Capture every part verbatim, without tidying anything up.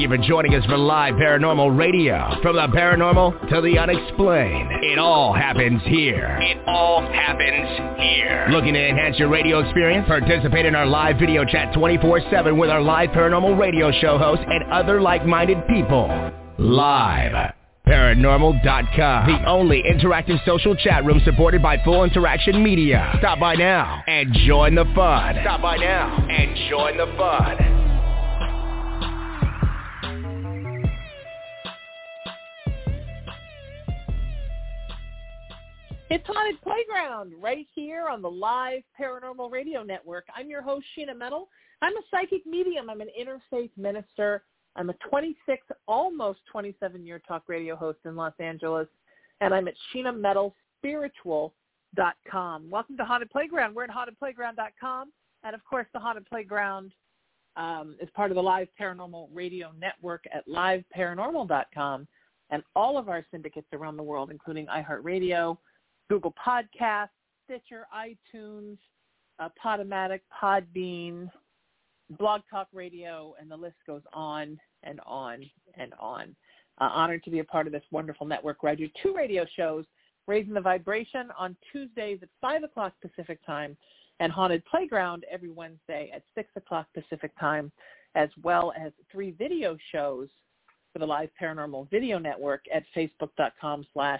you for joining us for Live Paranormal Radio. From the paranormal to the unexplained, it all happens here. It all happens here. Looking to enhance your radio experience? Participate in our live video chat twenty-four seven with our Live Paranormal Radio show hosts and other like-minded people. Live Paranormal dot com, the only interactive social chat room supported by Full Interaction Media. Stop by now and join the fun. Stop by now and join the fun. It's Haunted Playground right here on the Live Paranormal Radio Network. I'm your host, Sheena Metal. I'm a psychic medium. I'm an interfaith minister. I'm a twenty-six, almost twenty-seven-year talk radio host in Los Angeles, and I'm at sheena metal spiritual dot com. Welcome to Haunted Playground. We're at haunted playground dot com, and, of course, the Haunted Playground um, is part of the Live Paranormal Radio Network at live paranormal dot com, and all of our syndicates around the world, including iHeartRadio, Google Podcasts, Stitcher, iTunes, uh, Podomatic, Podbean, Blog Talk Radio, and the list goes on and on and on. Uh, honored to be a part of this wonderful network where I do two radio shows, Raising the Vibration on Tuesdays at five o'clock Pacific Time, and Haunted Playground every Wednesday at six o'clock Pacific Time, as well as three video shows for the Live Paranormal Video Network at facebook.com slash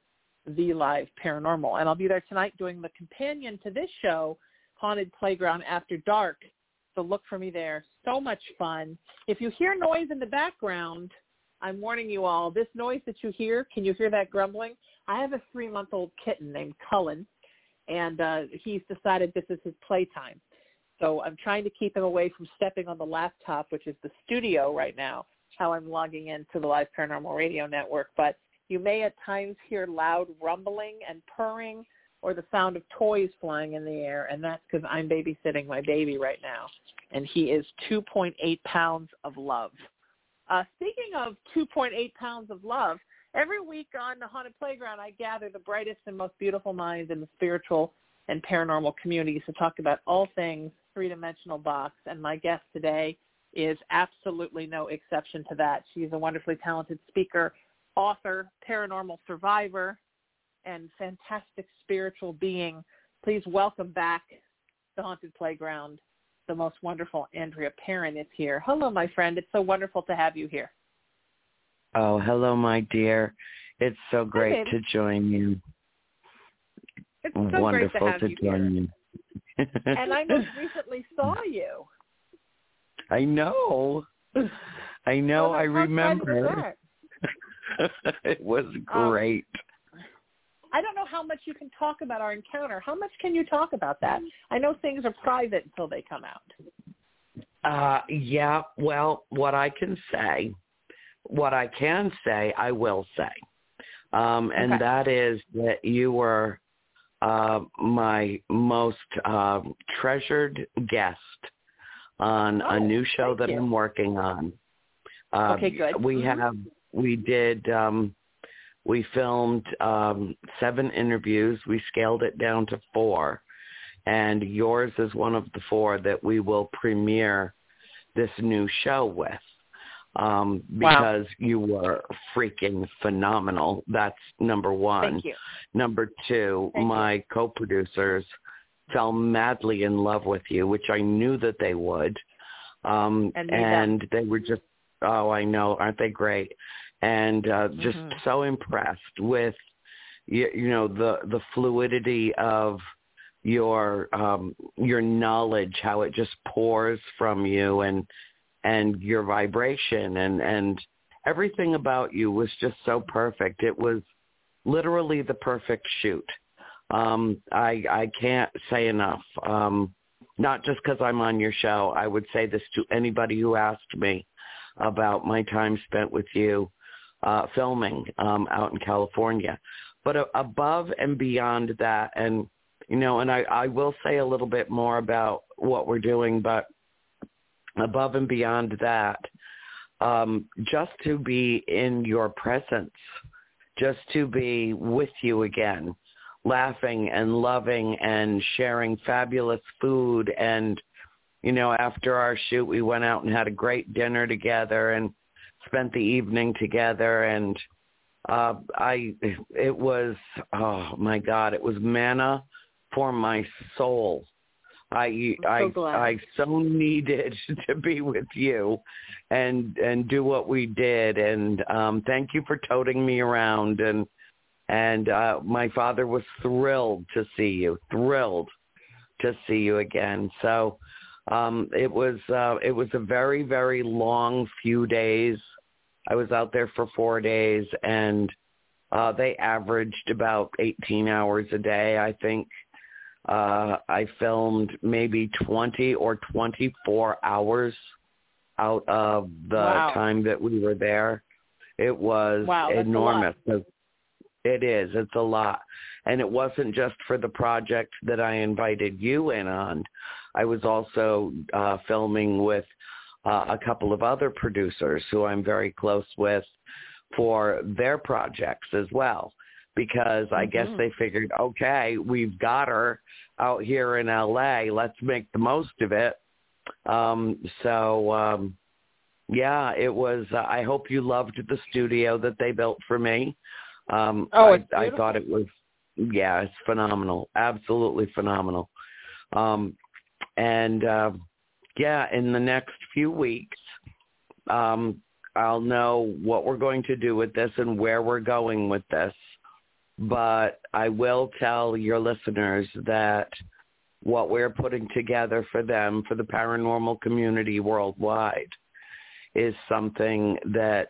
The Live Paranormal. And I'll be there tonight doing the companion to this show, Haunted Playground After Dark. So look for me there. So much fun. If you hear noise in the background, I'm warning you all, this noise that you hear, can you hear that grumbling? I have a three-month-old kitten named Cullen, and uh, he's decided this is his playtime. So I'm trying to keep him away from stepping on the laptop, which is the studio right now, how I'm logging into the Live Paranormal Radio Network. But you may at times hear loud rumbling and purring or the sound of toys flying in the air, and that's because I'm babysitting my baby right now, and he is two point eight pounds of love. Uh, speaking of two point eight pounds of love, every week on the Haunted Playground, I gather the brightest and most beautiful minds in the spiritual and paranormal communities to talk about all things three-dimensional box, and my guest today is absolutely no exception to that. She's a wonderfully talented speaker, author, paranormal survivor, and fantastic spiritual being. Please welcome back to Haunted Playground. The most wonderful Andrea Perron is here. Hello, my friend. It's so wonderful to have you here. Oh, hello, my dear. It's so great Hi, to join you. It's so Wonderful great to have to you join here. you. And I most recently saw you. I know. I know. Well, I how excited remember. was that? It was great. Um, I don't know how much you can talk about our encounter. How much can you talk about that? I know things are private until they come out. Uh, yeah, well, what I can say, what I can say, I will say. Um, and Okay. that is that you were uh, my most uh, treasured guest on Oh, a new show thank that you. I'm working on. Uh, Okay, good. We Mhm. have, we did, um, we filmed um, seven interviews. We scaled it down to four. And yours is one of the four that we will premiere this new show with. Um, because wow. You were freaking phenomenal. That's number one. Thank you. Number two, Thank my you. co-producers fell madly in love with you, which I knew that they would. Um, and and they were just, oh, I know, aren't they great? And uh, just mm-hmm. so impressed with, you, you know, the, the fluidity of your um, your knowledge, how it just pours from you, and and your vibration, and, and everything about you was just so perfect. It was literally the perfect shoot. Um, I I can't say enough. Um, not just because I'm on your show. I would say this to anybody who asked me about my time spent with you uh, filming um, out in California. But uh, above and beyond that, and you know, and I, I will say a little bit more about what we're doing, but above and beyond that, um, just to be in your presence, just to be with you again, laughing and loving and sharing fabulous food. And, you know, after our shoot, we went out and had a great dinner together. And spent the evening together, and uh, I it was, oh, my God, it was manna for my soul. I so I glad. I so needed to be with you and and do what we did, and um thank you for toting me around, and and uh my father was thrilled to see you thrilled to see you again. So um it was uh it was a very, very long few days. I was out there for four days, and uh they averaged about eighteen hours a day, I think. Uh, I filmed maybe twenty or twenty-four hours out of the wow. time that we were there. It was wow, that's enormous. A lot. It is. It's a lot. And it wasn't just for the project that I invited you in on. I was also uh, filming with uh, a couple of other producers who I'm very close with for their projects as well. Because I mm-hmm. guess they figured, okay, we've got her out here in L A. Let's make the most of it. Um, so, um, yeah, it was. Uh, I hope you loved the studio that they built for me. Um, oh, I, it's I thought it was, yeah, it's phenomenal. Absolutely phenomenal. Um, and, uh, yeah, in the next few weeks, um, I'll know what we're going to do with this and where we're going with this. But I will tell your listeners that what we're putting together for them, for the paranormal community worldwide, is something that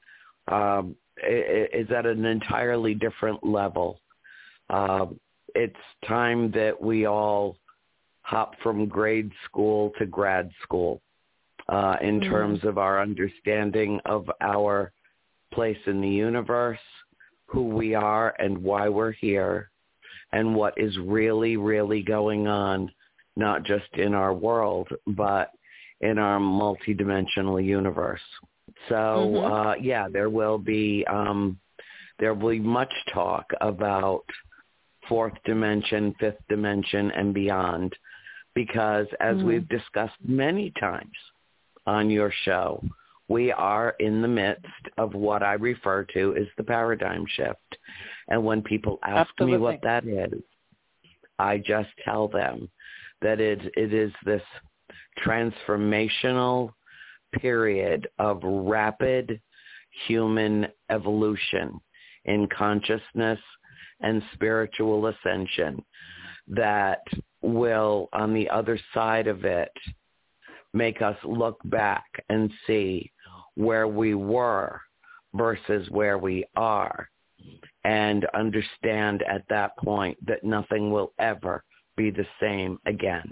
um, is at an entirely different level. Uh, it's time that we all hop from grade school to grad school uh, in mm. terms of our understanding of our place in the universe, who we are and why we're here, and what is really, really going on, not just in our world, but in our multidimensional universe. So, mm-hmm. uh, yeah, there will be um, there will be much talk about fourth dimension, fifth dimension, and beyond, because as mm-hmm. we've discussed many times on your show, we are in the midst of what I refer to as the paradigm shift. And when people ask Absolutely. me what that is, I just tell them that it, it is this transformational period of rapid human evolution in consciousness and spiritual ascension that will, on the other side of it, make us look back and see where we were versus where we are, and understand at that point that nothing will ever be the same again.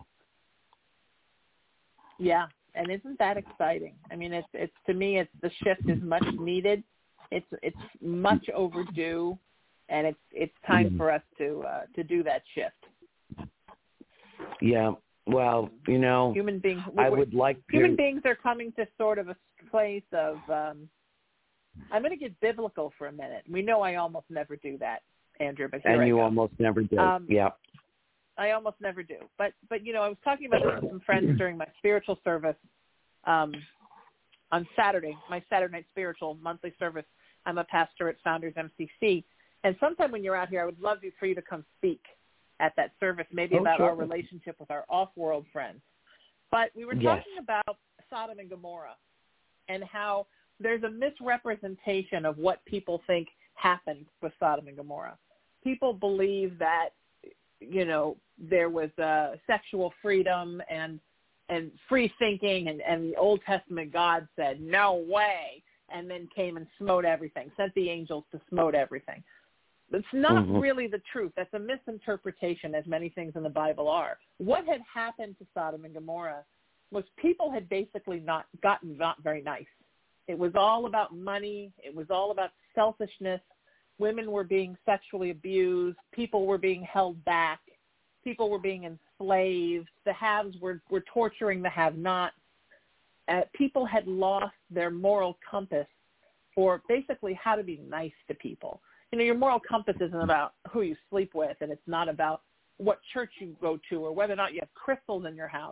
Yeah, and isn't that exciting? I mean, it's it's to me, it's the shift is much needed. It's it's much overdue, and it's it's time mm-hmm. for us to uh, to do that shift. Yeah. Well, you know, human beings. I would like human to... beings are coming to sort of a place of. Um, I'm going to get biblical for a minute. We know I almost never do that, Andrew, but here and I you go. almost never do. Um, yeah, I almost never do. But but you know, I was talking about this with some friends during my spiritual service um, on Saturday. My Saturday night spiritual monthly service. I'm a pastor at Founders M C C, and sometime when you're out here, I would love for you to come speak at that service, maybe oh, about sure. our relationship with our off-world friends. But we were yes. talking about Sodom and Gomorrah and how there's a misrepresentation of what people think happened with Sodom and Gomorrah. People believe that, you know, there was uh, sexual freedom and and free thinking, and, and the Old Testament God said, no way, and then came and smote everything, sent the angels to smote everything. It's not mm-hmm. really the truth. That's a misinterpretation, as many things in the Bible are. What had happened to Sodom and Gomorrah was people had basically not gotten not very nice. It was all about money. It was all about selfishness. Women were being sexually abused. People were being held back. People were being enslaved. The haves were, were torturing the have-nots. Uh, people had lost their moral compass for basically how to be nice to people. You know, your moral compass isn't about who you sleep with, and it's not about what church you go to or whether or not you have crystals in your house.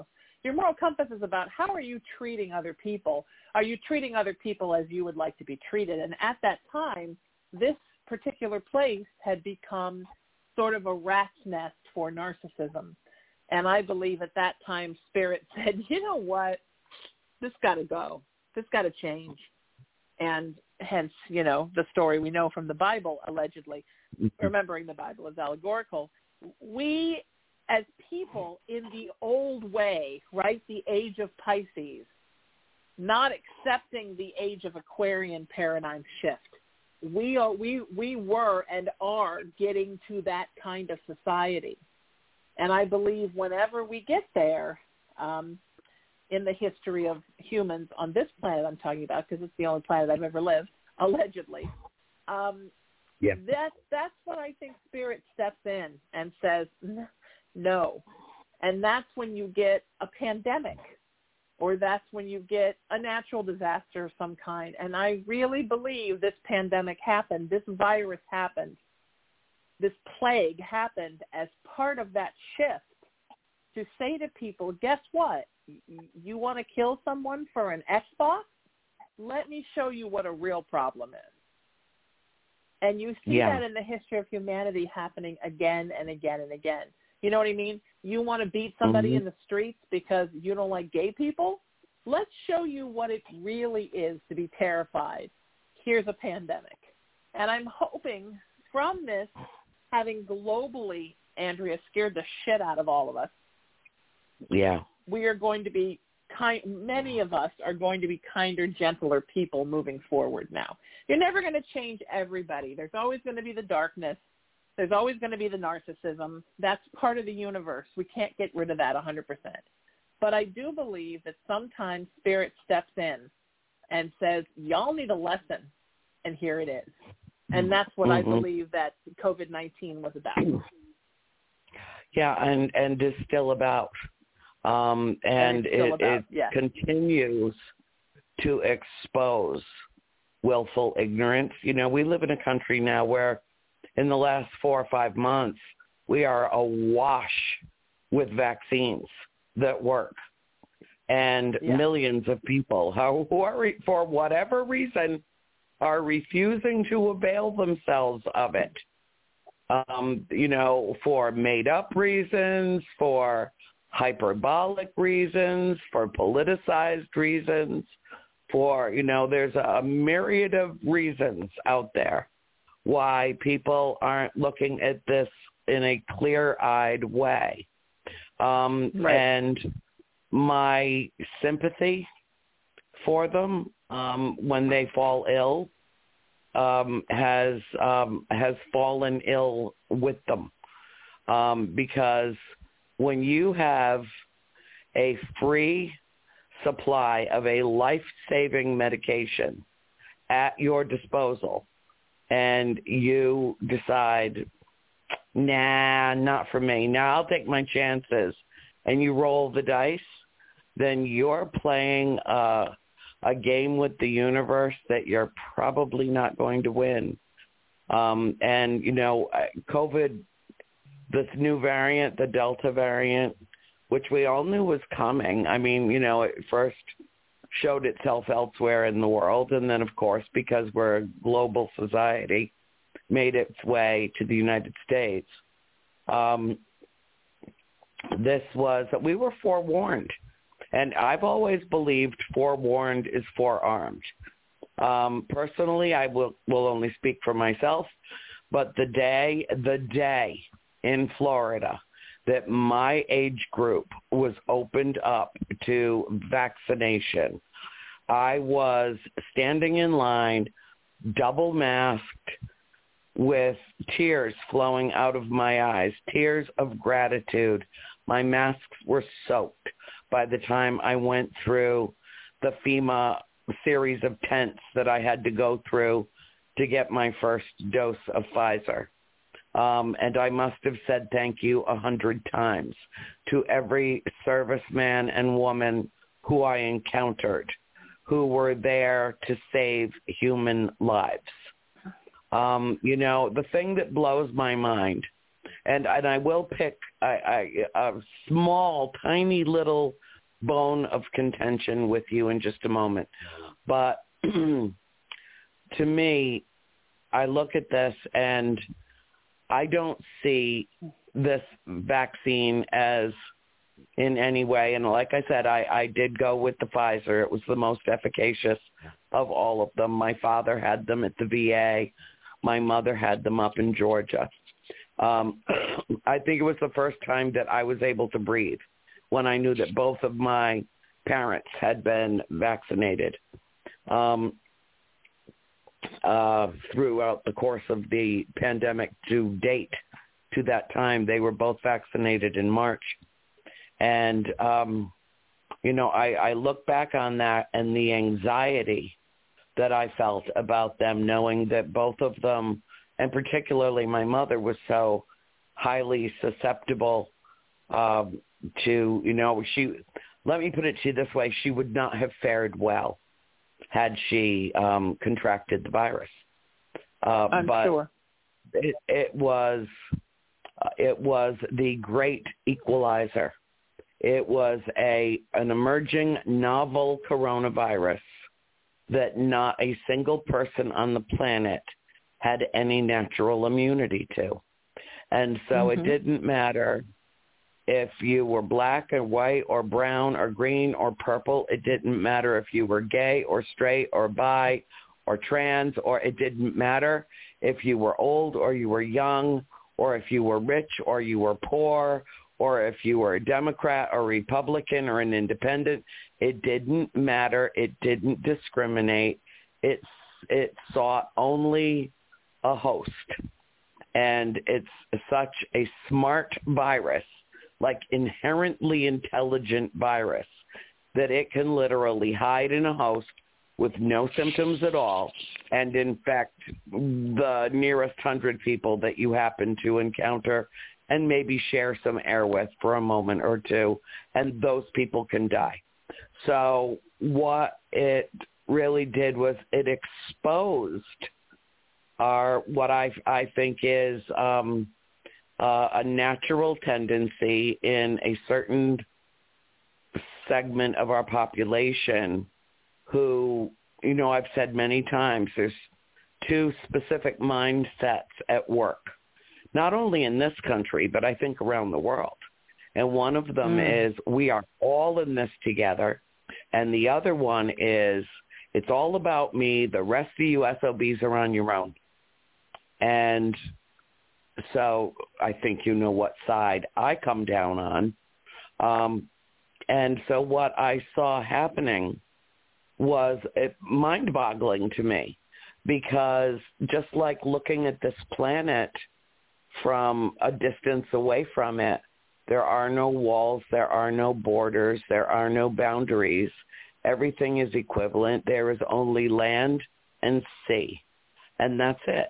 Your moral compass is about how are you treating other people? Are you treating other people as you would like to be treated? And at that time, this particular place had become sort of a rat's nest for narcissism. And I believe at that time, Spirit said, you know what, this got to go. This got to change. And hence, you know, the story we know from the Bible, allegedly, remembering the Bible is allegorical. We, as people in the old way, right, the age of Pisces, not accepting the age of Aquarian paradigm shift, we are, we, we were and are getting to that kind of society. And I believe whenever we get there, um, in the history of humans on this planet I'm talking about, because it's the only planet I've ever lived, allegedly, um, yeah. that, that's when I think Spirit steps in and says, no. And that's when you get a pandemic, or that's when you get a natural disaster of some kind. And I really believe this pandemic happened, this virus happened, this plague happened as part of that shift to say to people, guess what? You want to kill someone for an Xbox? Let me show you what a real problem is. And you see yeah. that in the history of humanity happening again and again and again. You know what I mean? You want to beat somebody mm-hmm. in the streets because you don't like gay people? Let's show you what it really is to be terrified. Here's a pandemic. And I'm hoping from this, having globally, Andrea, scared the shit out of all of us. Yeah. We are going to be kind, many of us are going to be kinder, gentler people moving forward now. You're never going to change everybody. There's always going to be the darkness. There's always going to be the narcissism. That's part of the universe. We can't get rid of that one hundred percent. But I do believe that sometimes Spirit steps in and says, y'all need a lesson, and here it is. And that's what mm-hmm. I believe that COVID nineteen was about. Yeah, and, and is still about. Um, and, and it, about, it yeah. continues to expose willful ignorance. You know, we live in a country now where in the last four or five months, we are awash with vaccines that work. And yeah. millions of people who are, for whatever reason, are refusing to avail themselves of it. Um, you know, for made-up reasons, for hyperbolic reasons, for politicized reasons, for, you know, there's a myriad of reasons out there why people aren't looking at this in a clear-eyed way. Um, right. And my sympathy for them um, when they fall ill um, has um, has fallen ill with them um, because when you have a free supply of a life-saving medication at your disposal and you decide, nah, not for me, now I'll take my chances, and you roll the dice, then you're playing uh, a game with the universe that you're probably not going to win. Um, and, you know, COVID, this new variant, the Delta variant, which we all knew was coming. I mean, you know, it first showed itself elsewhere in the world, and then, of course, because we're a global society, made its way to the United States. Um, this was, we were forewarned. And I've always believed forewarned is forearmed. Um, personally, I will, will only speak for myself, but the day, the day in Florida that my age group was opened up to vaccination, I was standing in line, double masked, with tears flowing out of my eyes, tears of gratitude. My masks were soaked by the time I went through the FEMA series of tents that I had to go through to get my first dose of Pfizer. Um, and I must have said thank you a hundred times to every serviceman and woman who I encountered who were there to save human lives. Um, you know, the thing that blows my mind, and, and I will pick a, a, a small, tiny little bone of contention with you in just a moment. But to me, I look at this and I don't see this vaccine as in any way. And like I said, I, I did go with the Pfizer. It was the most efficacious of all of them. My father had them at the V A. My mother had them up in Georgia. Um, I think it was the first time that I was able to breathe when I knew that both of my parents had been vaccinated. Um, uh, throughout the course of the pandemic to date, to that time, they were both vaccinated in March. And, um, you know, I, I look back on that and the anxiety that I felt about them, knowing that both of them, and particularly my mother, was so highly susceptible um, to, you know, she, let me put it to you this way, she would not have fared well had she um, contracted the virus. Uh, I'm but sure. It, it was, uh, it was the great equalizer. It was a an emerging novel coronavirus that not a single person on the planet had any natural immunity to. And so mm-hmm. it didn't matter if you were black or white or brown or green or purple. It didn't matter if you were gay or straight or bi or trans, or it didn't matter if you were old or you were young, or if you were rich or you were poor, or if you were a Democrat or Republican or an independent. It didn't matter. It didn't discriminate. It, it sought only a host. And it's such a smart virus, like inherently intelligent virus, that it can literally hide in a host with no symptoms at all and infect the nearest hundred people that you happen to encounter and maybe share some air with for a moment or two, and those people can die. So what it really did was it exposed our, what I, I think is um, uh, a natural tendency in a certain segment of our population who, you know, I've said many times, there's two specific mindsets at work, not only in this country, but I think around the world. And one of them mm. is we are all in this together. And the other one is it's all about me. The rest of you S O Bs are on your own. And so I think you know what side I come down on. Um, and so what I saw happening was it mind-boggling to me, because just like looking at this planet from a distance away from it, there are no walls, there are no borders, there are no boundaries. Everything is equivalent. There is only land and sea, and that's it.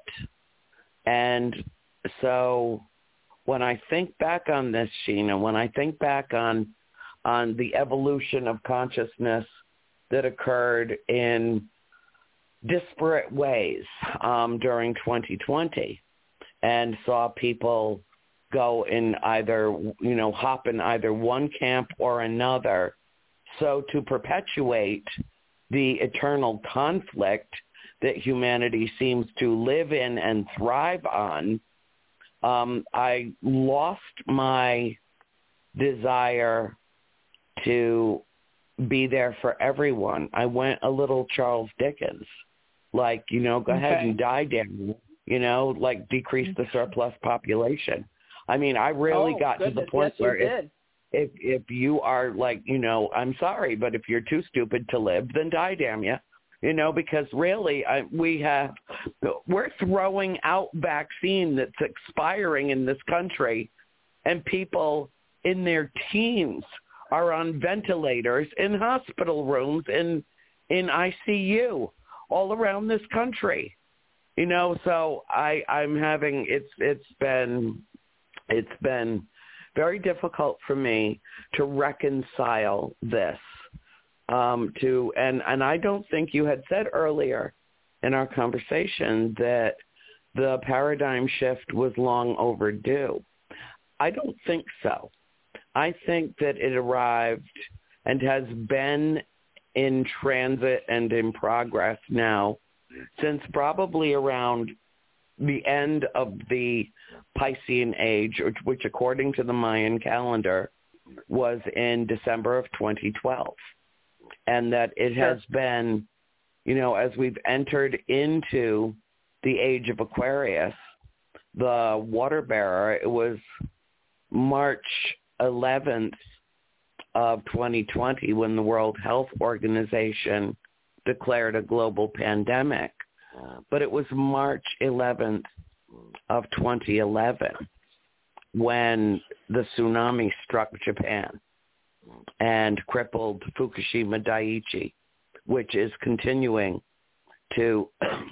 And so when I think back on this, Sheena, when I think back on on the evolution of consciousness that occurred in disparate ways um, during twenty twenty, and saw people go in either, you know, hop in either one camp or another. So to perpetuate the eternal conflict that humanity seems to live in and thrive on, um, I lost my desire to be there for everyone. I went a little Charles Dickens, like, you know, go okay. ahead and die, Daniel, you know, like decrease the surplus population. I mean, I really oh, got goodness. to the point yes, where you if, did. if if you are like, you know, I'm sorry, but if you're too stupid to live, then die, damn you. You know, because really I, we have, we're throwing out vaccine that's expiring in this country, and people in their teens are on ventilators in hospital rooms, in in I C U all around this country. You know, so I, I'm having, it's it's been, it's been very difficult for me to reconcile this. Um, to and, and I don't think you had said earlier in our conversation that the paradigm shift was long overdue. I don't think so. I think that it arrived and has been in transit and in progress now since probably around the end of the Piscean age, which, which according to the Mayan calendar was in December of twenty twelve. And that it has been, you know, as we've entered into the age of Aquarius, the water bearer, it was March eleventh of twenty twenty when the World Health Organization declared a global pandemic. But it was March eleventh of twenty eleven when the tsunami struck Japan and crippled Fukushima Daiichi, which is continuing to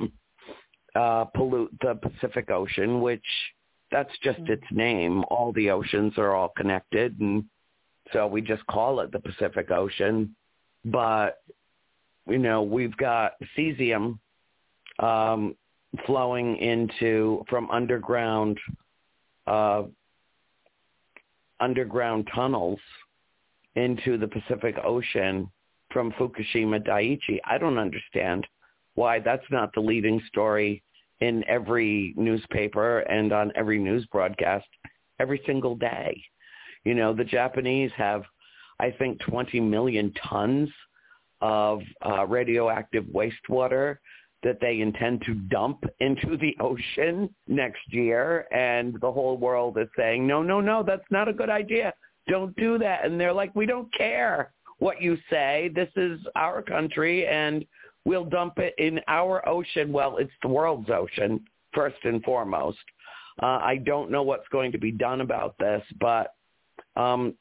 uh, pollute the Pacific Ocean, which that's just its name. All the oceans are all connected, and so we just call it the Pacific Ocean. But, you know, we've got cesium um, flowing into from underground uh, underground tunnels into the Pacific Ocean from Fukushima Daiichi. I don't understand why that's not the leading story in every newspaper and on every news broadcast every single day. You know, the Japanese have, I think, twenty million tons of uh, radioactive wastewater that they intend to dump into the ocean next year, and the whole world is saying, no, no, no, that's not a good idea. Don't do that. And they're like, we don't care what you say. This is our country, and we'll dump it in our ocean. Well, it's the world's ocean, first and foremost. Uh, I don't know what's going to be done about this, but um,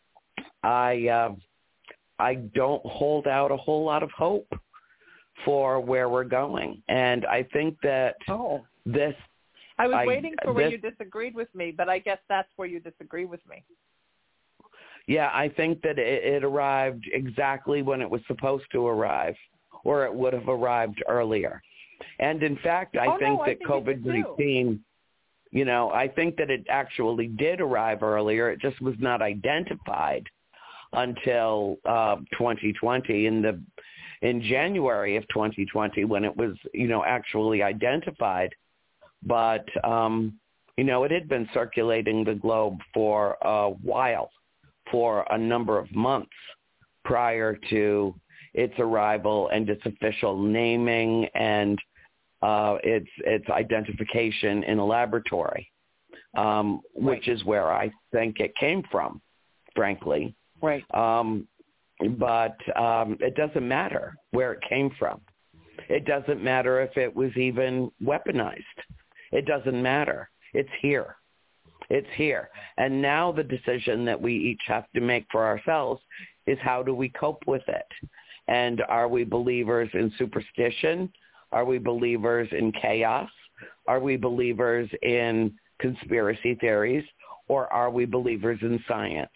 I uh, I don't hold out a whole lot of hope for where we're going. And I think that oh. this... I was I, waiting for this, where you disagreed with me, but I guess that's where you disagree with me. Yeah, I think that it, it arrived exactly when it was supposed to arrive, or it would have arrived earlier. And in fact, I oh, think no, that I think COVID nineteen, you know, I think that it actually did arrive earlier. It just was not identified until uh, twenty twenty, in the in January of twenty twenty, when it was, you know, actually identified. But, um, you know, it had been circulating the globe for a while, for a number of months prior to its arrival and its official naming and uh, its its identification in a laboratory, um, right. which is where I think it came from, frankly. Right. Um, but um, it doesn't matter where it came from. It doesn't matter if it was even weaponized. It doesn't matter. It's here. It's here. And now the decision that we each have to make for ourselves is, how do we cope with it? And are we believers in superstition? Are we believers in chaos? Are we believers in conspiracy theories? Or are we believers in science?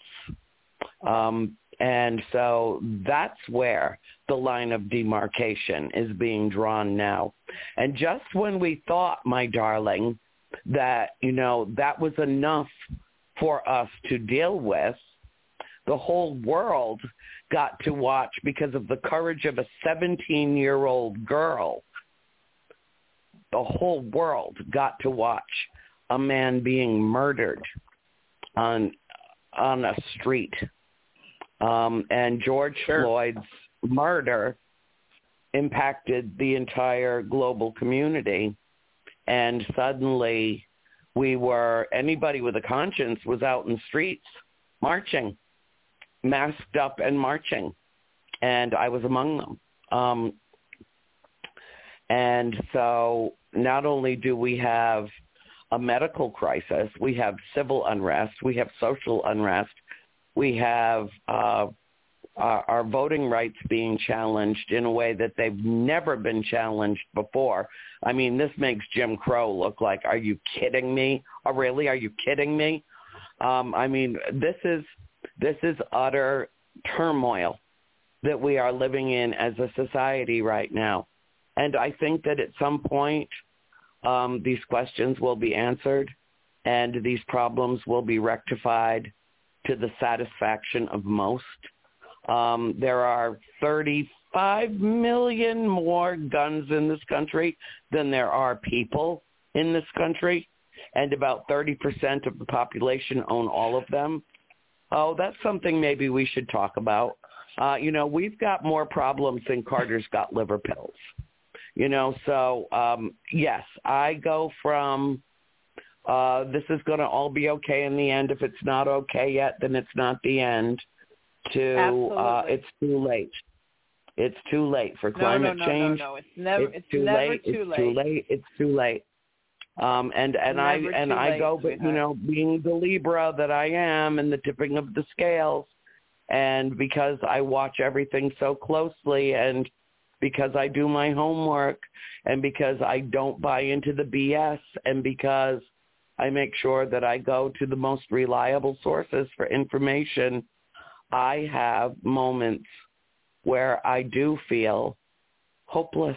Um, and so that's where the line of demarcation is being drawn now. And just when we thought, my darling, that, you know, that was enough for us to deal with, the whole world got to watch, because of the courage of a seventeen-year-old girl, the whole world got to watch a man being murdered on on a street. Um, and George sure. Floyd's murder impacted the entire global community. And suddenly we were, anybody with a conscience was out in the streets marching, masked up and marching. And I was among them. Um, and so not only do we have a medical crisis, we have civil unrest, we have social unrest, we have uh, our, our voting rights being challenged in a way that they've never been challenged before. I mean, this makes Jim Crow look like, are you kidding me? Oh, really? Are you kidding me? Um, I mean, this is this is utter turmoil that we are living in as a society right now. And I think that at some point um, these questions will be answered and these problems will be rectified to the satisfaction of most. Um, there are thirty-five million more guns in this country than there are people in this country, and about thirty percent of the population own all of them. Oh, that's something maybe we should talk about. Uh, you know, we've got more problems than Carter's got liver pills. You know, so, um, yes, I go from uh, this is going to all be okay in the end. If it's not okay yet, then it's not the end, to uh, it's too late. It's too late for climate no, no, no, change. No, no, no. It's never, it's, it's too never late. too it's late. too late. It's too late. Um, and and I Never and too I late, go, but sweetheart. you know, being the Libra that I am, and the tipping of the scales, and because I watch everything so closely, and because I do my homework, and because I don't buy into the B S, and because I make sure that I go to the most reliable sources for information, I have moments where I do feel hopeless.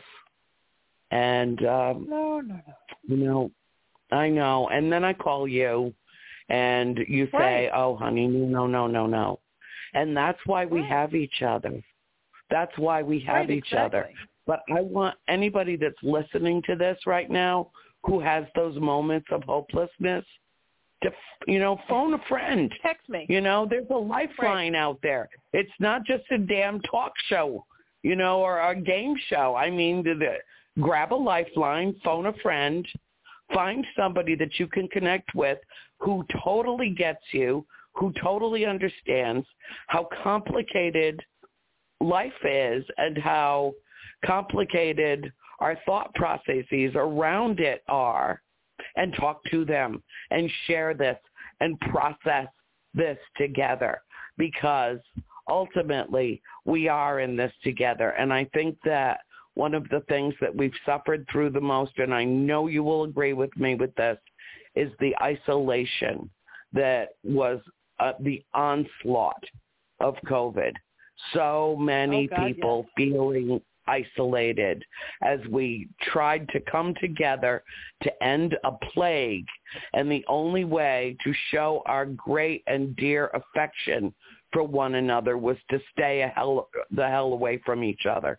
And, um, no, no, no. you know, I know. And then I call you and you say, right. oh, honey, no, no, no, no. And that's why we right. have each other. That's why we have right, each exactly. other. But I want anybody that's listening to this right now who has those moments of hopelessness to, you know, phone a friend. Text me. You know, there's a lifeline right. out there. It's not just a damn talk show, you know, or a game show. I mean, the, the, grab a lifeline, phone a friend, find somebody that you can connect with who totally gets you, who totally understands how complicated life is and how complicated our thought processes around it are, and talk to them and share this and process this together, because ultimately we are in this together. And I think that one of the things that we've suffered through the most, and I know you will agree with me with this, is the isolation that was uh, the onslaught of COVID. So many oh, God, people yes. feeling isolated as we tried to come together to end a plague. And the only way to show our great and dear affection for one another was to stay a hell, the hell away from each other.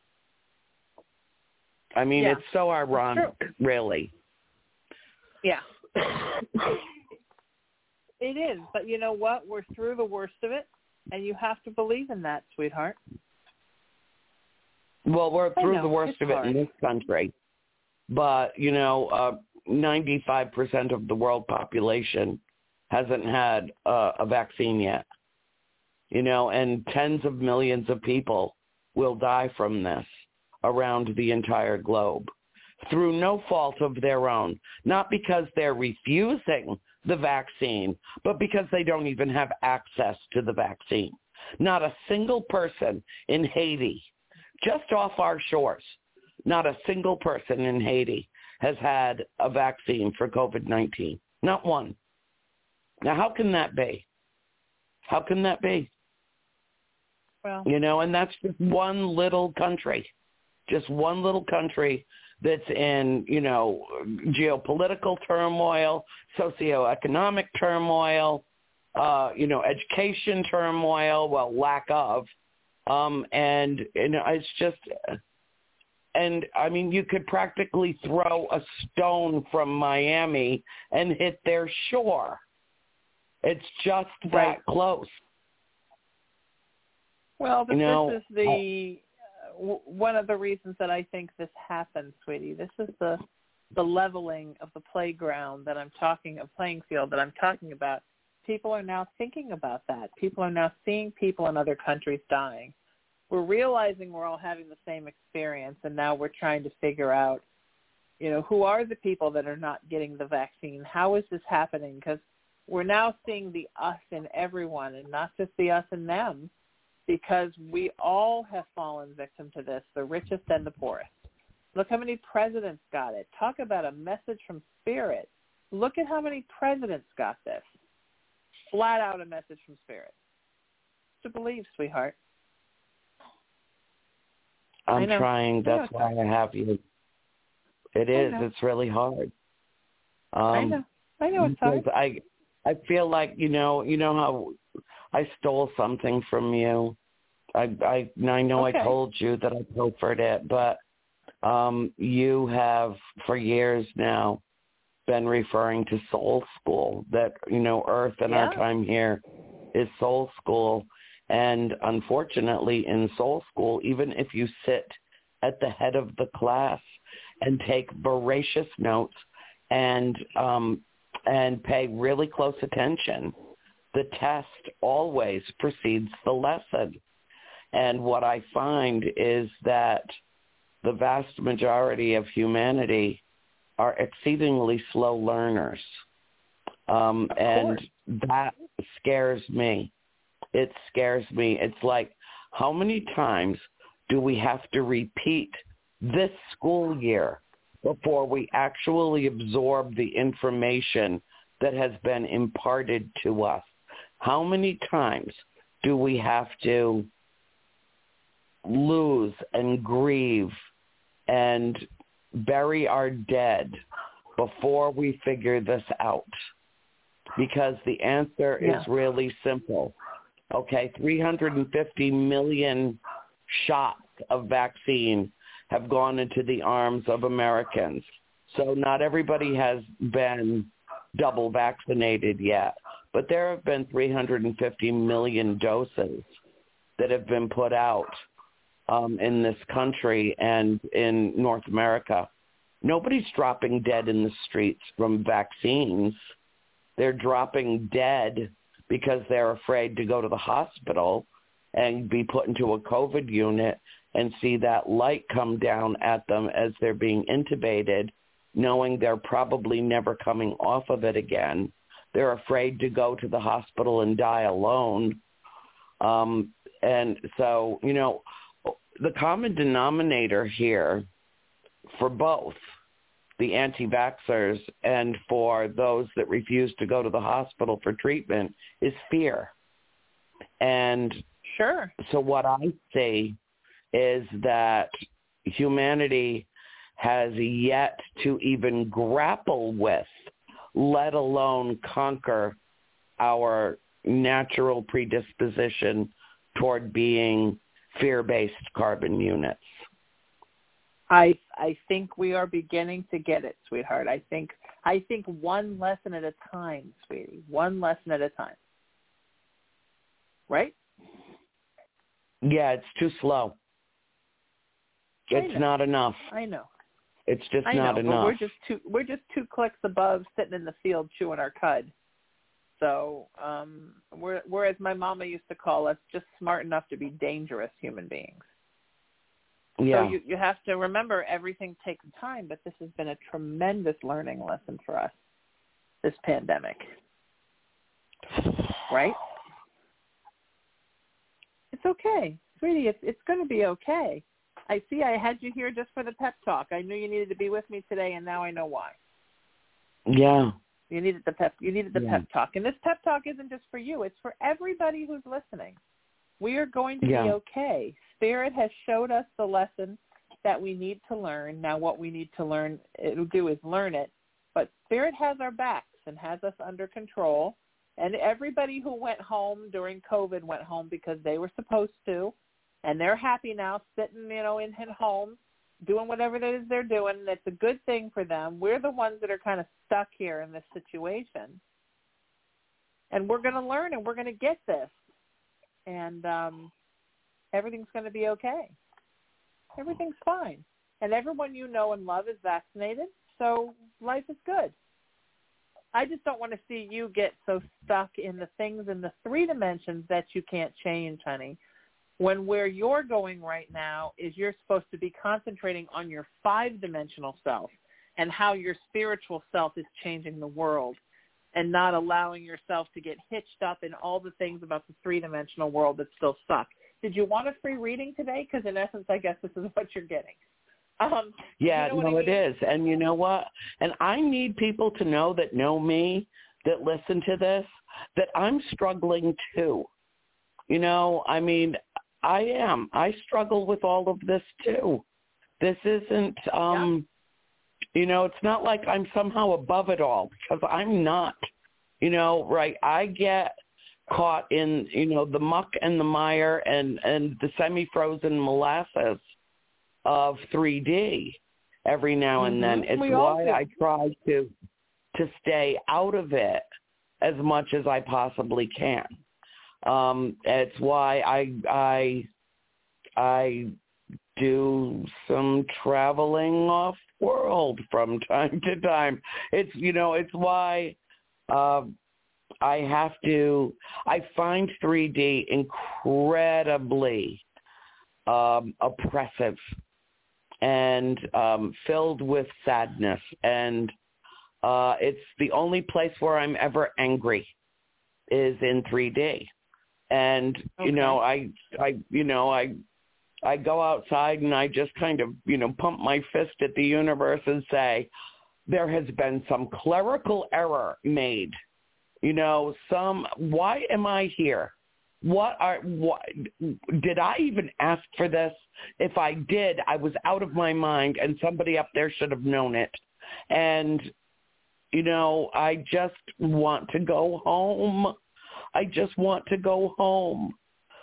I mean, yeah. it's so ironic, it's really. Yeah. It is, but you know what? We're through the worst of it, and you have to believe in that, sweetheart. Well, we're through know, the worst it's of it hard. in this country, but, you know, uh, ninety-five percent of the world population hasn't had uh, a vaccine yet, you know, and tens of millions of people will die from this around the entire globe through no fault of their own, not because they're refusing the vaccine, but because they don't even have access to the vaccine. Not a single person in Haiti, just off our shores, not a single person in Haiti has had a vaccine for COVID nineteen. Not one. Now, how can that be? How can that be? Well, you know, and that's just one little country. Just one little country that's in, you know, geopolitical turmoil, socioeconomic turmoil, uh, you know, education turmoil, well, lack of. Um, and, and it's just, and I mean, you could practically throw a stone from Miami and hit their shore. It's just that right. close. Well, but you know, this is the... w- one of the reasons that I think this happens, sweetie. This is the the leveling of the playground that I'm talking, a playing field that I'm talking about. People are now thinking about that. People are now seeing people in other countries dying. We're realizing we're all having the same experience, and now we're trying to figure out, you know, who are the people that are not getting the vaccine? How is this happening? Because we're now seeing the us in everyone and not just the us and them, because we all have fallen victim to this, the richest and the poorest. Look how many presidents got it. Talk about a message from spirit. Look at how many presidents got this. Flat out a message from spirit. To believe, sweetheart. I'm trying. That's why I have you. It is. It's really hard. Um, I know. I know it's hard. I, I feel like, you know, you know how I stole something from you I, I, I know Okay. I told you that I pilfered it, but um, you have for years now been referring to soul school, that, you know, Earth and Yeah. our time here is soul school. And unfortunately, in soul school, even if you sit at the head of the class and take voracious notes and um, and pay really close attention, the test always precedes the lesson. And what I find is that the vast majority of humanity are exceedingly slow learners. Um, and that scares me. It scares me. It's like, how many times do we have to repeat this school year before we actually absorb the information that has been imparted to us? How many times do we have to lose and grieve and bury our dead before we figure this out? Because the answer Yeah. is really simple. Okay, three hundred fifty million shots of vaccine have gone into the arms of Americans. So not everybody has been double vaccinated yet, but there have been three hundred fifty million doses that have been put out um, in this country and in North America. Nobody's dropping dead in the streets from vaccines. They're dropping dead because they're afraid to go to the hospital and be put into a COVID unit and see that light come down at them as they're being intubated, knowing they're probably never coming off of it again. They're afraid to go to the hospital and die alone. Um, and so, you know, the common denominator here for both the anti-vaxxers and for those that refuse to go to the hospital for treatment is fear. And Sure. so what I see is that humanity has yet to even grapple with, let alone conquer, our natural predisposition toward being fear-based carbon units. I I think we are beginning to get it, sweetheart. I think I think one lesson at a time, sweetie. One lesson at a time. Right? Yeah, it's too slow. It's not enough. I know. It's just I not know, enough. But we're just two we're just two clicks above sitting in the field chewing our cud. So um, we're we're, as my mama used to call us, just smart enough to be dangerous human beings. Yeah. So you, you have to remember everything takes time, but this has been a tremendous learning lesson for us, this pandemic. Right? It's okay. Sweetie, it's, it's going to be okay. I see I had you here just for the pep talk. I knew you needed to be with me today, and now I know why. Yeah. You needed the pep. You needed the yeah. pep talk, and this pep talk isn't just for you. It's for everybody who's listening. We are going to yeah. be okay. Spirit has showed us the lesson that we need to learn. Now, what we need to learn, it'll do is learn it. But Spirit has our backs and has us under control. And everybody who went home during COVID went home because they were supposed to, and they're happy now, sitting, you know, in, in homes, doing whatever it is they're doing. It's a good thing for them. We're the ones that are kind of stuck here in this situation. And we're going to learn, and we're going to get this. And um, everything's going to be okay. Everything's fine. And everyone you know and love is vaccinated, so life is good. I just don't want to see you get so stuck in the things in the three dimensions that you can't change, honey, when where you're going right now is you're supposed to be concentrating on your five-dimensional self and how your spiritual self is changing the world, and not allowing yourself to get hitched up in all the things about the three-dimensional world that still suck. Did you want a free reading today? Because in essence, I guess this is what you're getting. Um, yeah, you know no, I mean? it is. And you know what? And I need people to know that know me, that listen to this, that I'm struggling too. You know, I mean, I am. I struggle with all of this too. This isn't, um, yeah. you know, it's not like I'm somehow above it all, because I'm not. You know, right, I get caught in, you know, the muck and the mire and, and the semi-frozen molasses of three D every now and then. Mm-hmm. It's We all why do. I try to to stay out of it as much as I possibly can. Um, it's why I I I do some traveling off world from time to time. It's you know it's why uh, I have to. I find three D incredibly um, oppressive and um, filled with sadness, and uh, it's the only place where I'm ever angry is in three D. And Okay. you know, I, I, you know, I, I go outside and I just kind of, you know, pump my fist at the universe and say, there has been some clerical error made. You know, some. Why am I here? What are? What did I even ask for this? If I did, I was out of my mind, and somebody up there should have known it. And you know, I just want to go home. I just want to go home.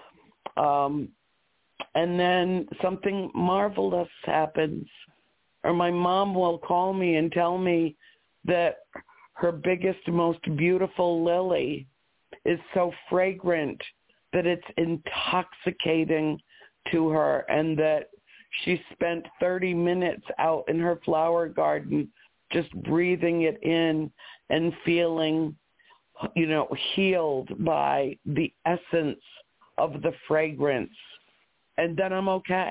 Um, and then something marvelous happens, or my mom will call me and tell me that her biggest, most beautiful lily is so fragrant that it's intoxicating to her, and that she spent thirty minutes out in her flower garden just breathing it in and feeling, you know, healed by the essence of the fragrance. And then I'm okay.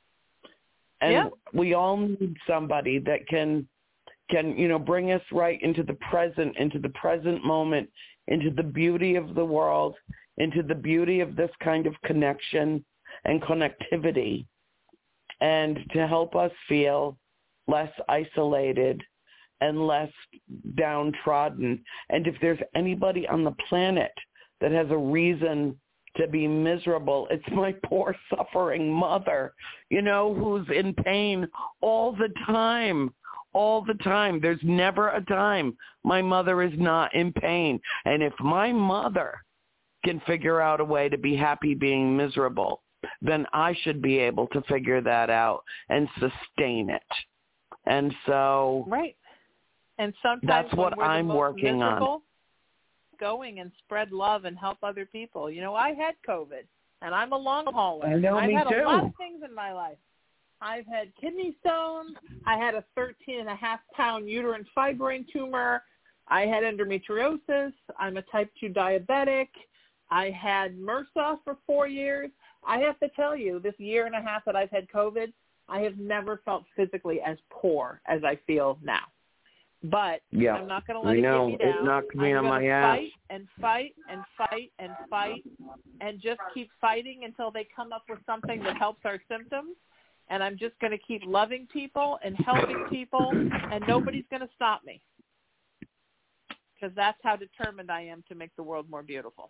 And yeah. we all need somebody that can, can, you know, bring us right into the present, into the present moment, into the beauty of the world, into the beauty of this kind of connection and connectivity, and to help us feel less isolated and less downtrodden. And if there's anybody on the planet that has a reason to be miserable, it's my poor suffering mother, you know, who's in pain all the time, all the time. There's never a time my mother is not in pain. And if my mother can figure out a way to be happy being miserable, then I should be able to figure that out and sustain it. And so right. And sometimes that's what when we're I'm the most working miserable, on. Going and spread love and help other people. You know, I had COVID, and I'm a long hauler. I know, I've me had too. a lot of things in my life. I've had kidney stones. I had a thirteen and a half pound uterine fibroid tumor. I had endometriosis. I'm a type two diabetic. I had MRSA for four years. I have to tell you, this year and a half that I've had COVID, I have never felt physically as poor as I feel now. But yeah, I'm not going to let I it know. get me down. It knocked me I'm on my gonna ass. fight and fight and fight and fight and just keep fighting until they come up with something that helps our symptoms. And I'm just going to keep loving people and helping people, and nobody's going to stop me, because that's how determined I am to make the world more beautiful.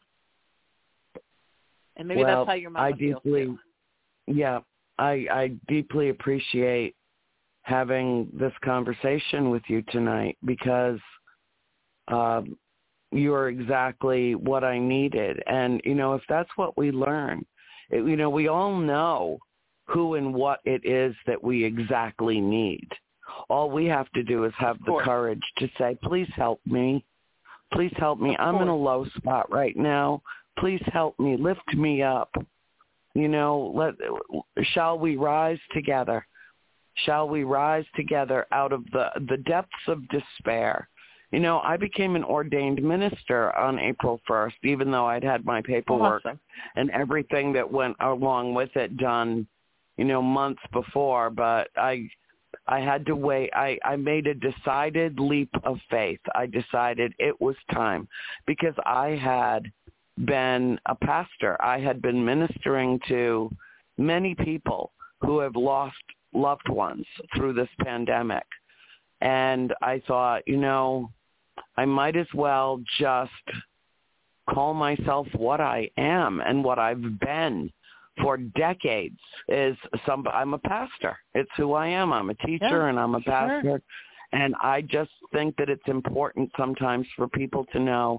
And maybe well, that's how your mama I feels deeply, too. Yeah, I, I deeply appreciate having this conversation with you tonight, because um, you're exactly what I needed. And, you know, if that's what we learn, it, you know, we all know who and what it is that we exactly need. All we have to do is have the courage to say, please help me. Please help me. I'm in a low spot right now. Please help me. Lift me up. You know, let shall we rise together? Shall we rise together out of the, the depths of despair? You know, I became an ordained minister on April first, even though I'd had my paperwork Awesome. and everything that went along with it done, you know, months before. But I I had to wait. I, I made a decided leap of faith. I decided it was time, because I had been a pastor. I had been ministering to many people who have lost loved ones through this pandemic. And I thought, you know, I might as well just call myself what I am and what I've been for decades. Is some I'm a pastor. It's who I am. I'm a teacher yeah, and I'm a pastor. Sure. And I just think that it's important sometimes for people to know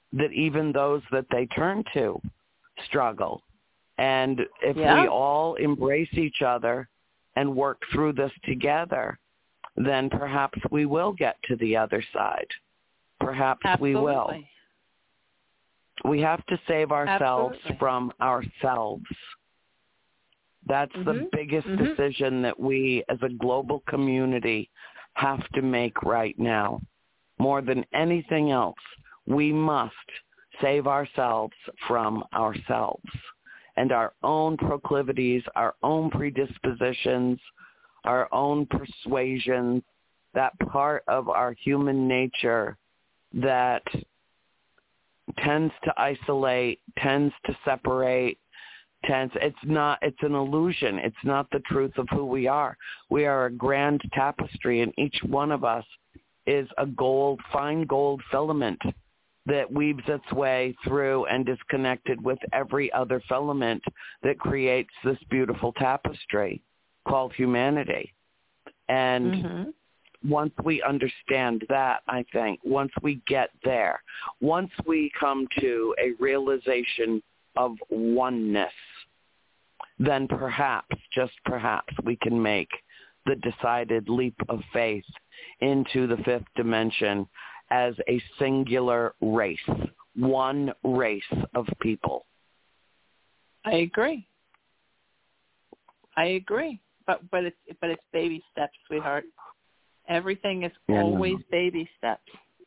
that even those that they turn to struggle. And if yeah. we all embrace each other and work through this together, then perhaps we will get to the other side. Perhaps Absolutely. we will. We have to save ourselves Absolutely. from ourselves. That's mm-hmm. the biggest mm-hmm. decision that we as a global community have to make right now. More than anything else, we must save ourselves from ourselves and our own proclivities, our own predispositions, our own persuasions, that part of our human nature that tends to isolate, tends to separate, tends, it's not, it's an illusion. It's not the truth of who we are. We are a grand tapestry, and each one of us is a gold, fine gold filament that weaves its way through and is connected with every other filament that creates this beautiful tapestry called humanity. And mm-hmm. once we understand that, I think, once we get there, once we come to a realization of oneness, then perhaps, just perhaps, we can make the decided leap of faith into the fifth dimension as a singular race, one race of people. I agree. I agree. But but it's but it's baby steps, sweetheart. Everything is yeah, always no. baby steps.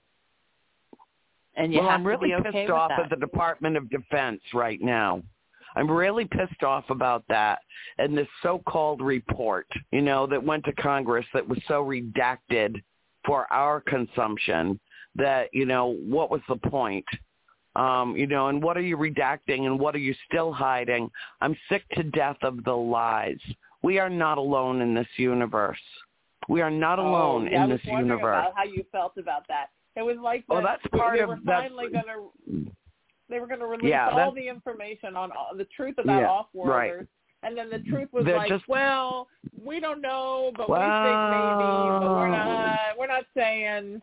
And you well, have I'm really to be pissed okay off with that. at the Department of Defense right now. I'm really pissed off about that and this so-called report, you know, that went to Congress that was so redacted for our consumption that, you know, what was the point? Um, you know, and what are you redacting and what are you still hiding? I'm sick to death of the lies. We are not alone in this universe. We are not alone oh, yeah, in this I was wondering universe. about how you felt about that. It was like the, well, that's part they of were that's, finally going to they were going to release yeah, all the information on all, the truth about yeah, off-worlders, right. and then the truth was They're like, just, well, we don't know, but well, we think maybe, but we're not. We're not saying.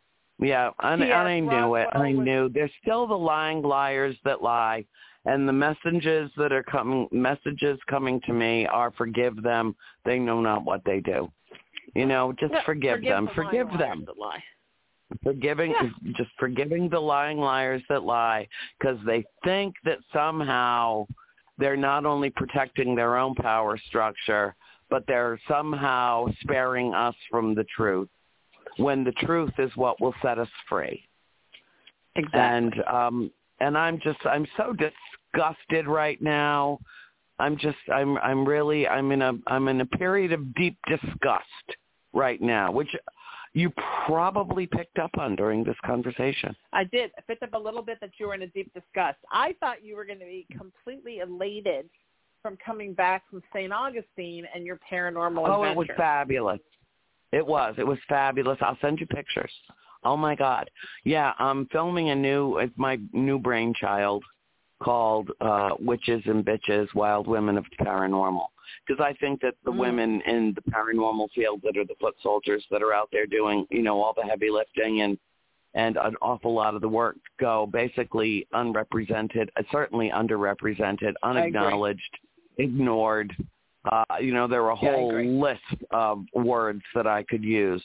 Yeah, and, and I knew it. I was, knew. There's still the lying liars that lie, and the messages that are coming, messages coming to me are forgive them. They know not what they do. You know, just yeah, forgive, forgive them. The Forgive them. That lie. Forgiving, yeah. just forgiving the lying liars that lie because they think that somehow they're not only protecting their own power structure, but they're somehow sparing us from the truth, when the truth is what will set us free. Exactly. And um, and I'm just I'm so disgusted right now. I'm just I'm I'm really I'm in a I'm in a period of deep disgust right now, which you probably picked up on during this conversation. I did. I picked up a little bit that you were in a deep disgust. I thought you were going to be completely elated from coming back from Saint Augustine and your paranormal oh, adventure. It was fabulous. It was. It was fabulous. I'll send you pictures. Oh, my God. Yeah, I'm filming a new, it's my new brainchild called uh, Witches and Bitches, Wild Women of the Paranormal. Because I think that the mm. women in the paranormal field that are the foot soldiers that are out there doing, you know, all the heavy lifting and, and an awful lot of the work go basically unrepresented, uh, certainly underrepresented, unacknowledged, ignored. Uh, you know, there are a whole yeah, list of words that I could use,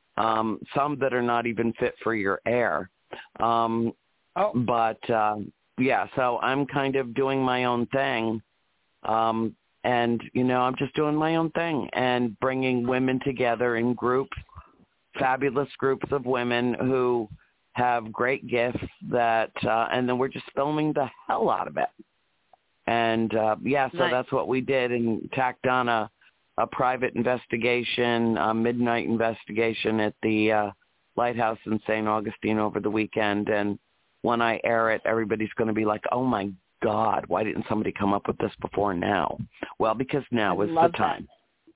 um, some that are not even fit for your air. Um, oh. But, uh, yeah, so I'm kind of doing my own thing. Um, and, you know, I'm just doing my own thing and bringing women together in groups, fabulous groups of women who have great gifts that, uh, and then we're just filming the hell out of it. And, uh, yeah, so nice. That's what we did and tacked on a, a private investigation, a midnight investigation at the uh, Lighthouse in Saint Augustine over the weekend. And when I air it, everybody's going to be like, oh, my God, why didn't somebody come up with this before now? Well, because now I is love the time.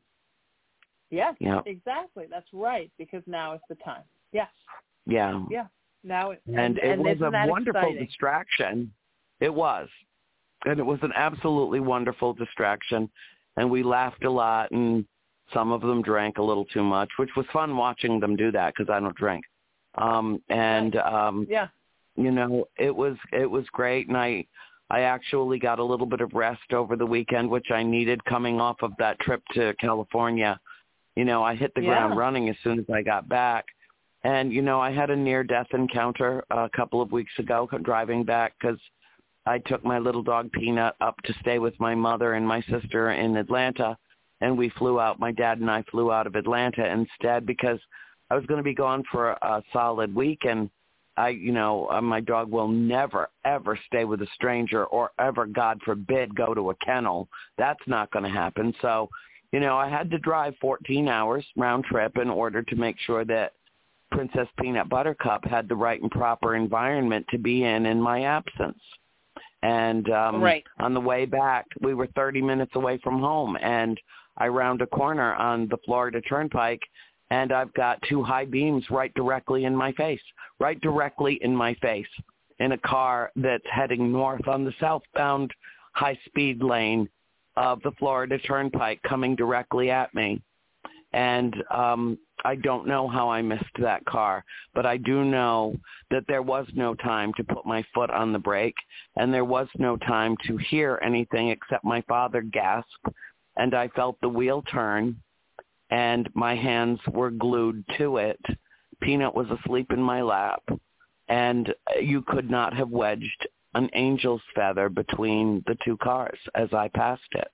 That. Yes, yeah. exactly. That's right, because now is the time. Yes. Yeah. Yeah. Now it, and, and it and was a wonderful exciting? distraction. It was. And it was an absolutely wonderful distraction. And we laughed a lot, and some of them drank a little too much, which was fun watching them do that because I don't drink. Um, and, um, yeah. you know, it was it was great, and I I actually got a little bit of rest over the weekend, which I needed coming off of that trip to California. You know, I hit the Yeah. ground running as soon as I got back. And, you know, I had a near-death encounter a couple of weeks ago driving back because I took my little dog Peanut up to stay with my mother and my sister in Atlanta, and we flew out. My dad and I flew out of Atlanta instead because I was going to be gone for a, a solid week, and I, you know, uh, my dog will never, ever stay with a stranger or ever, God forbid, go to a kennel. That's not going to happen. So, you know, I had to drive fourteen hours round trip in order to make sure that Princess Peanut Buttercup had the right and proper environment to be in in my absence. And um, right. on the way back, we were thirty minutes away from home, and I round a corner on the Florida Turnpike, and I've got two high beams right directly in my face, right directly in my face, in a car that's heading north on the southbound high-speed lane of the Florida Turnpike coming directly at me. And um, I don't know how I missed that car, but I do know that there was no time to put my foot on the brake, and there was no time to hear anything except my father gasp, and I felt the wheel turn, and my hands were glued to it. Peanut was asleep in my lap, and you could not have wedged an angel's feather between the two cars as I passed it.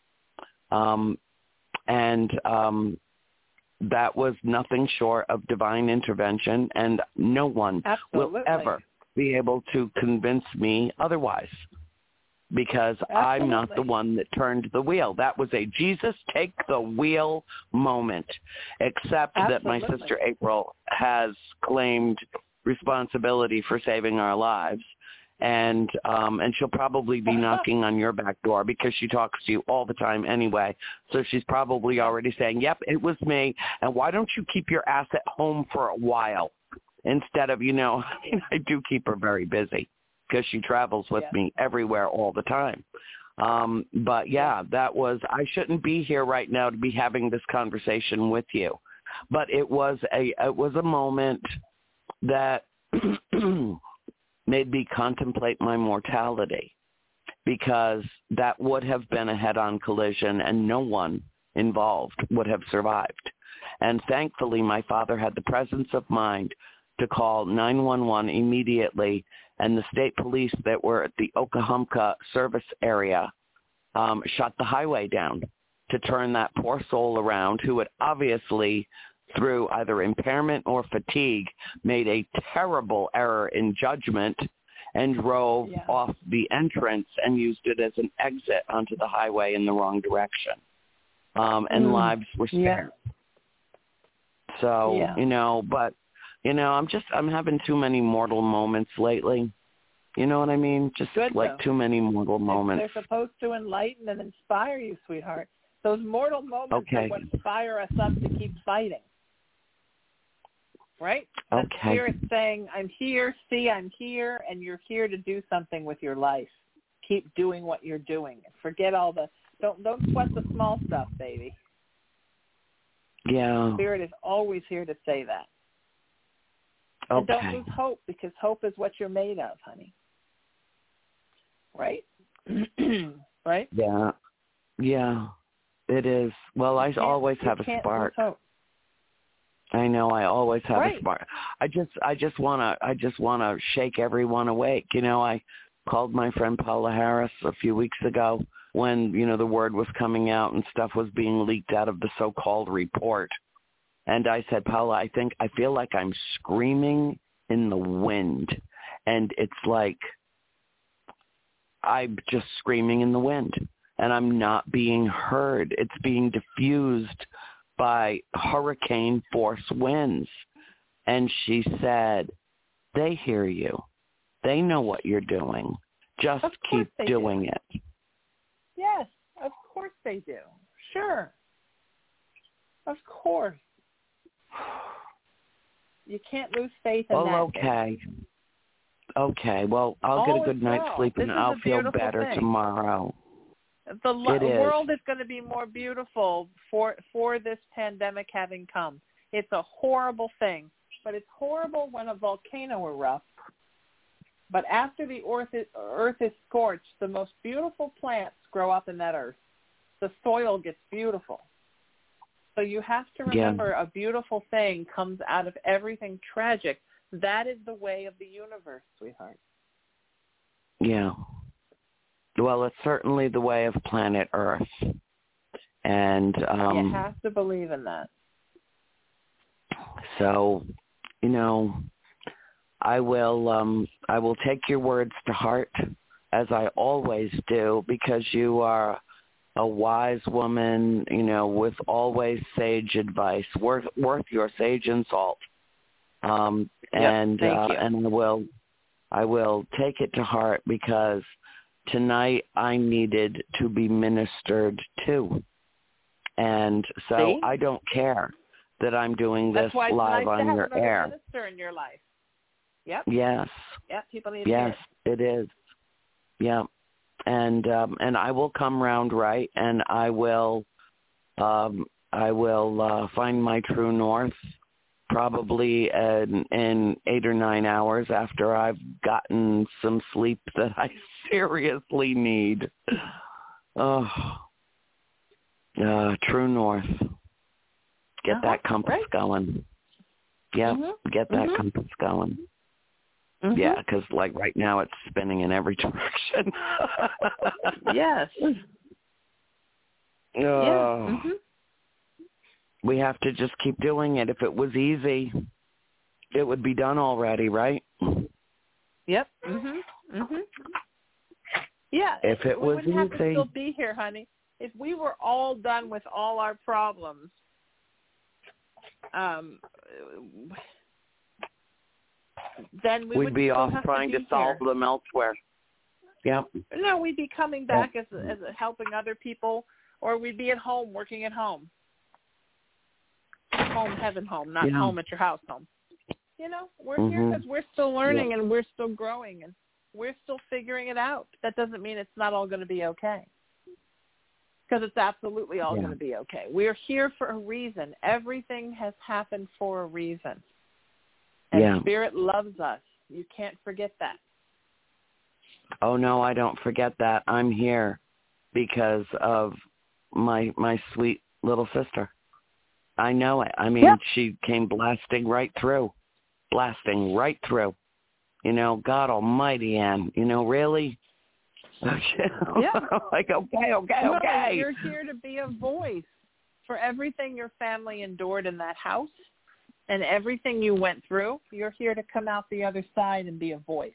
Um, and um, that was nothing short of divine intervention, and no one Absolutely. will ever be able to convince me otherwise, because Absolutely. I'm not the one that turned the wheel. That was a Jesus take the wheel moment, except Absolutely. that my sister April has claimed responsibility for saving our lives. And um, and she'll probably be knocking on your back door because she talks to you all the time anyway. So she's probably already saying, yep, it was me. And why don't you keep your ass at home for a while instead of, you know, I mean, I do keep her very busy because she travels with yeah. me everywhere all the time. Um, but, yeah, that was – I shouldn't be here right now to be having this conversation with you. But it was a it was a moment that – made me contemplate my mortality, because that would have been a head-on collision and no one involved would have survived. And thankfully, my father had the presence of mind to call nine one one immediately, and the state police that were at the Okahumpka service area um, shut the highway down to turn that poor soul around who had obviously, through either impairment or fatigue, made a terrible error in judgment and drove yeah. off the entrance and used it as an exit onto the highway in the wrong direction. Um, and mm. lives were spared. Yeah. So, yeah. you know, but, you know, I'm just, I'm having too many mortal moments lately. You know what I mean? Just Good, like though. too many mortal moments. They're supposed to enlighten and inspire you, sweetheart. Those mortal moments Okay. are what inspire us up to keep fighting. Right? That Okay. spirit saying, I'm here, see, I'm here, and you're here to do something with your life. Keep doing what you're doing. Forget all the, don't don't sweat the small stuff, baby. Yeah. Spirit is always here to say that. Okay. And don't lose hope, because hope is what you're made of, honey. Right? Right? Yeah. Yeah, it is. Well, I always have a spark. Lose hope. I know. I always have right. a spark. I just, I just want to, I just want to shake everyone awake. You know, I called my friend Paula Harris a few weeks ago when, you know, the word was coming out and stuff was being leaked out of the so-called report. And I said, Paula, I think, I feel like I'm screaming in the wind. And it's like, I'm just screaming in the wind and I'm not being heard. It's being diffused by hurricane force winds. And she said, they hear you. They know what you're doing. Just keep doing do. it. Yes, of course they do. Sure. Of course. You can't lose faith in well, that. Well, okay. Baby. Okay, well, I'll All get a good night's well. sleep this and I'll feel better thing. tomorrow. The lo- is. world is going to be more beautiful for for this pandemic having come. It's a horrible thing, but it's horrible when a volcano erupts But after the earth is, earth is scorched, the most beautiful plants grow up in that earth. The soil gets beautiful. So you have to remember yeah. a beautiful thing comes out of everything tragic. That is the way of the universe, sweetheart. Yeah. Well, it's certainly the way of planet Earth. And um, you have to believe in that. So, you know, I will um, I will take your words to heart, as I always do, because you are a wise woman, you know, with always sage advice, worth worth your sage and salt. Um, yep, and thank uh, you. and I will I will take it to heart, because tonight I needed to be ministered to. And so See? I don't care that I'm doing this That's why live it's nice on to have your another air. minister in your life. Yep. Yes. Yep, people need to yes, hear it it. is. Yeah. And um, and I will come round right, and I will um, I will uh, find my true north probably in, in eight or nine hours after I've gotten some sleep that I seriously need. Oh. Uh, true north. Get uh-huh, that compass right. going. Yep, mm-hmm. get that mm-hmm. compass going. Mm-hmm. Yeah, because like right now it's spinning in every direction. yes. Oh, yeah. Mm-hmm. We have to just keep doing it. If it was easy, it would be done already, right? Yep. Mhm. Mhm. Yeah. If it we was wouldn't have to easy. still be here, honey. If we were all done with all our problems, um, then we we'd would be still off have trying to, to be solve here. them elsewhere. Yep. No, we'd be coming back as as helping other people, or we'd be at home working at home. Home, heaven, home, not yeah. home at your house, home. You know, we're mm-hmm. here because we're still learning yeah. and we're still growing and we're still figuring it out. That doesn't mean it's not all going to be okay. Because it's absolutely all yeah. going to be okay. We're here for a reason. Everything has happened for a reason. And yeah. Spirit loves us. You can't forget that. Oh, no, I don't forget that. I'm here because of my my sweet little sister. I know it. I mean, yep. she came blasting right through, blasting right through. You know, God almighty, Ann, you know, really? yeah. like, okay, okay, no, okay. You're here to be a voice for everything your family endured in that house and everything you went through. You're here to come out the other side and be a voice.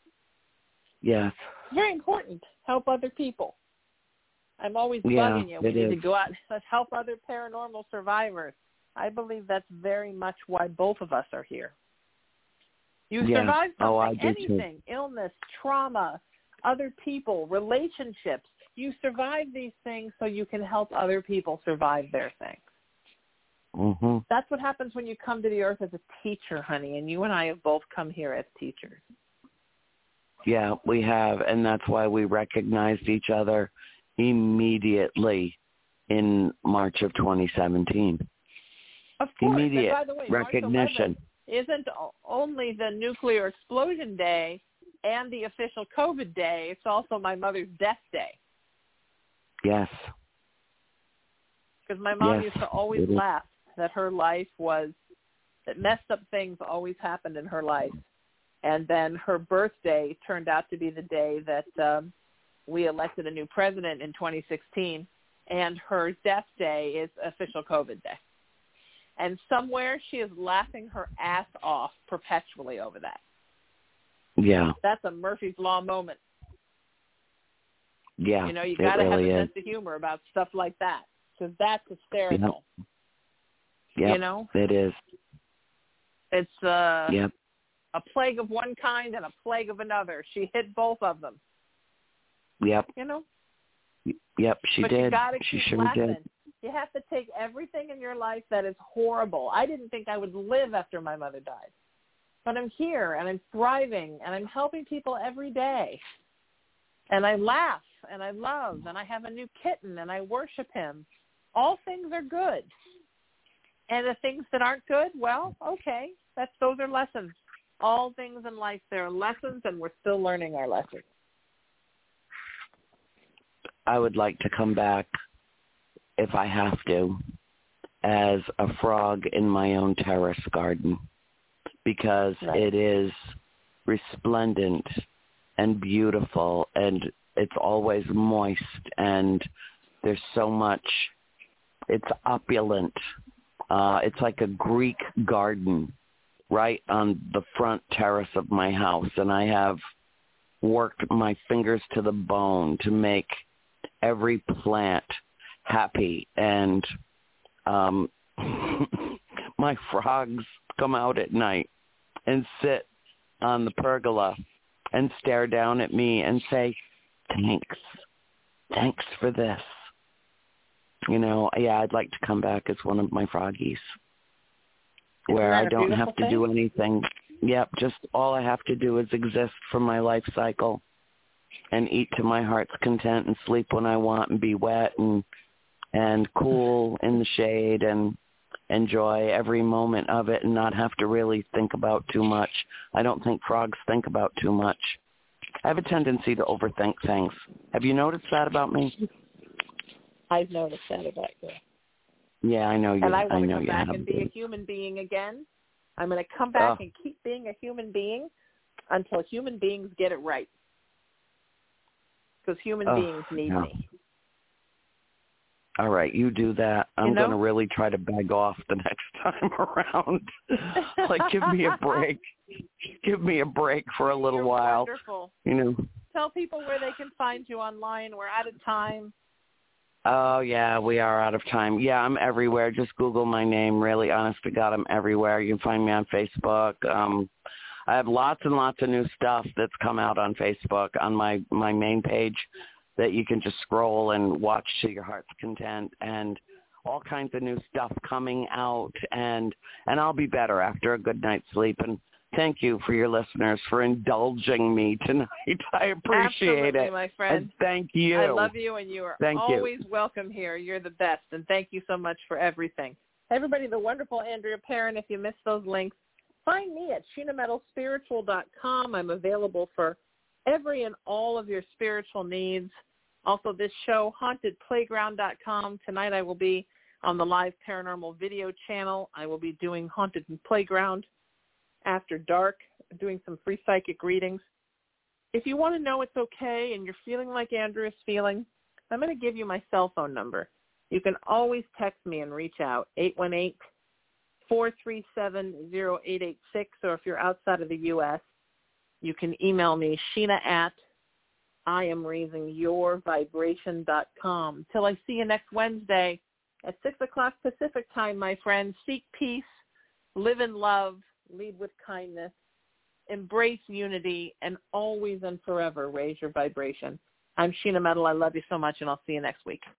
Yes. Very important. Help other people. I'm always yeah, bugging you. We it need is. to go out and help other paranormal survivors. I believe that's very much why both of us are here. You yeah. survive something, oh, I do anything, too. illness, trauma, other people, relationships. You survive these things so you can help other people survive their things. Mm-hmm. That's what happens when you come to the earth as a teacher, honey, and you and I have both come here as teachers. Yeah, we have, and that's why we recognized each other immediately in March of twenty seventeen. Of course. Immediate and by the way, recognition. March eleventh isn't only the nuclear explosion day and the official COVID day. It's also my mother's death day. Yes. Because my mom yes, used to always laugh that her life was, that messed up things always happened in her life. And then her birthday turned out to be the day that um, we elected a new president in twenty sixteen. And her death day is official COVID day. And somewhere she is laughing her ass off perpetually over that. Yeah. That's a Murphy's Law moment. Yeah, you know, you got to really have a is. sense of humor about stuff like that. Because that's hysterical. Yep. Yep, you know? it is. It's uh, yep. a plague of one kind and a plague of another. She hit both of them. Yep. You know? Yep, she but did. You gotta she keep sure laughing. did. You have to take everything in your life that is horrible. I didn't think I would live after my mother died. But I'm here, and I'm thriving, and I'm helping people every day. And I laugh, and I love, and I have a new kitten, and I worship him. All things are good. And the things that aren't good, well, okay, that's those are lessons. all things in life, there are lessons, and we're still learning our lessons. I would like to come back, if I have to, as a frog in my own terrace garden, because right. it is resplendent and beautiful, and it's always moist, and there's so much, it's opulent. Uh, it's like a Greek garden right on the front terrace of my house, and I have worked my fingers to the bone to make every plant happy, and um, my frogs come out at night and sit on the pergola and stare down at me and say, thanks, thanks for this. You know, yeah, I'd like to come back as one of my froggies where I don't have to thing? do anything. Yep, just all I have to do is exist for my life cycle and eat to my heart's content and sleep when I want and be wet and and cool in the shade and enjoy every moment of it and not have to really think about too much. I don't think frogs think about too much. I have a tendency to overthink things. Have you noticed that about me? I've noticed that about you. Yeah, I know you. And I want I to know come you back have and be been. a human being again. I'm going to come back oh. and keep being a human being until human beings get it right. Because human oh, beings need yeah. me. All right, you do that. I'm you know? going to really try to beg off the next time around. Like, give me a break. Give me a break for a little You're while. Wonderful. You know. Tell people where they can find you online. We're out of time. Oh, yeah, we are out of time. Yeah, I'm everywhere. Just Google my name. Really, honest to God, I'm everywhere. You can find me on Facebook. Um, I have lots and lots of new stuff that's come out on Facebook on my, my main page that you can just scroll and watch to your heart's content, and all kinds of new stuff coming out. And, and I'll be better after a good night's sleep. And thank you for your listeners for indulging me tonight. I appreciate Absolutely, it. my friend. And thank you. I love you, and you are thank always you. welcome here. You're the best, and thank you so much for everything. Everybody, the wonderful Andrea Perron, if you missed those links, find me at sheena metal spiritual dot com. I'm available for every and all of your spiritual needs. Also, this show, haunted playground dot com. Tonight I will be on the live paranormal video channel. I will be doing Haunted Playground after dark, doing some free psychic readings. If you want to know it's okay and you're feeling like Andrea's feeling, I'm going to give you my cell phone number. You can always text me and reach out, eight one eight, four three seven, zero eight eight six, or if you're outside of the U S, you can email me, Sheena at I am raising your vibration dot com. Till I see you next Wednesday at six o'clock Pacific time, my friends. Seek peace, live in love, lead with kindness, embrace unity, and always and forever raise your vibration. I'm Sheena Metal. I love you so much, and I'll see you next week.